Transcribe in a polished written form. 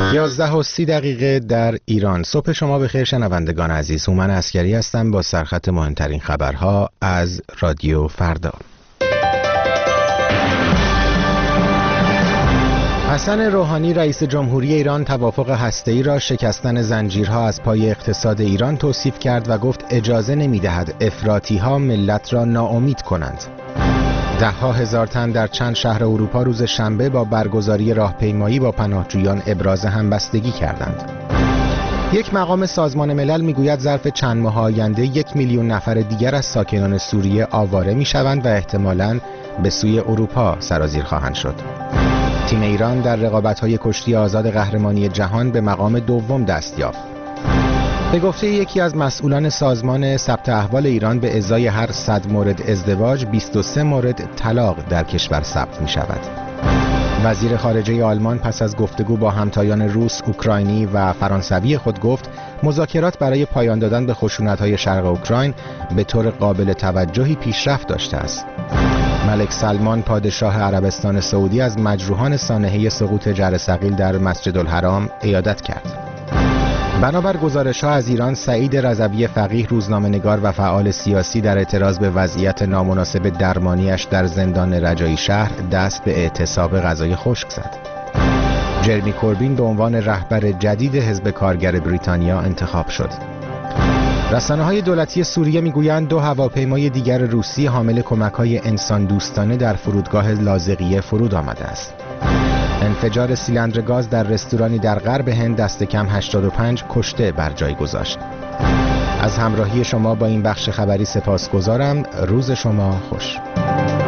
11:30 در ایران. صبح شما بخیر شنوندگان عزیز. هومن عسکری هستم با سرخط مهمترین خبرها از رادیو فردا. حسن روحانی رئیس جمهوری ایران توافق هسته‌ای را شکستن زنجیرها از پای اقتصاد ایران توصیف کرد و گفت اجازه نمی‌دهد افراطی‌ها ملت را ناامید کنند. ده‌ها هزار تن در چند شهر اروپا روز شنبه با برگزاری راهپیمایی با پناهجویان ابراز همبستگی کردند. یک مقام سازمان ملل میگوید ظرف چند ماه آینده 1 میلیون نفر دیگر از ساکنان سوریه آواره میشوند و احتمالاً به سوی اروپا سرازیر خواهند شد. تیم ایران در رقابت‌های کشتی آزاد قهرمانی جهان به مقام دوم دست یافت. به گفته یکی از مسئولان سازمان ثبت احوال ایران به ازای هر 100 مورد ازدواج 23 مورد طلاق در کشور ثبت می شود. وزیر خارجه آلمان پس از گفتگو با همتایان روس، اوکراینی و فرانسوی خود گفت مذاکرات برای پایان دادن به خشونت‌های شرق اوکراین به طور قابل توجهی پیشرفت داشته است. ملک سلمان پادشاه عربستان سعودی از مجروحان سانحه سقوط جرثقیل در مسجد الحرام عیادت کرد. بنابر گزارش‌ها از ایران، سعید رضوی فقیه روزنامه‌نگار و فعال سیاسی در اعتراض به وضعیت نامناسب درمانیش در زندان رجایی شهر دست به اعتصاب غذای خشک زد. جرمی کوربین به عنوان رهبر جدید حزب کارگر بریتانیا انتخاب شد. رسانه‌های دولتی سوریه می‌گویند 2 هواپیمای دیگر روسی حامل کمک‌های انسان دوستانه در فرودگاه لاذقیه فرود آمده است. انفجار سیلندر گاز در رستورانی در غرب هند دست کم 85 کشته بر جای گذاشت. از همراهی شما با این بخش خبری سپاسگزارم. روز شما خوش.